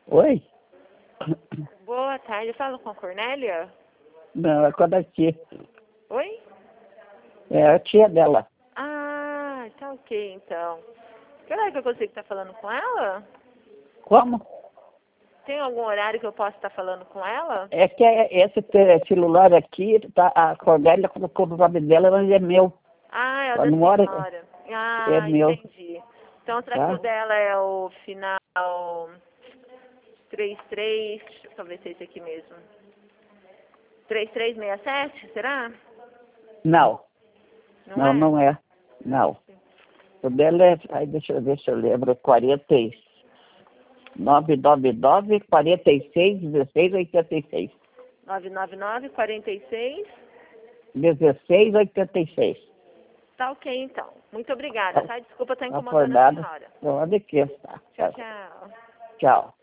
Oi? Boa tarde, eu falo com a Cornélia? Não, é com a tia. Oi? É a tia dela. Ah, tá ok então. Que horário que eu consigo estar falando com ela? Como? Tem algum horário que eu possa estar falando com ela? É que esse celular aqui, tá, a Cornélia colocou o nome dela, mas é meu. Ah, é o Ela da não mora, senhora. é Ah, meu, entendi. Então será que o tá? dela é o final 33? Deixa eu ver se é esse aqui mesmo. 3367, será? Não, Não não, é? não é. Não. O dela é, aí deixa eu ver se eu lembro, 999 46 16 86. 999-46. 16 86. Tá ok então. Muito obrigada, tá? Desculpa estar Tá por incomodando a nada. senhora. Olha aqui, tá. Tchau, tchau. Tchau.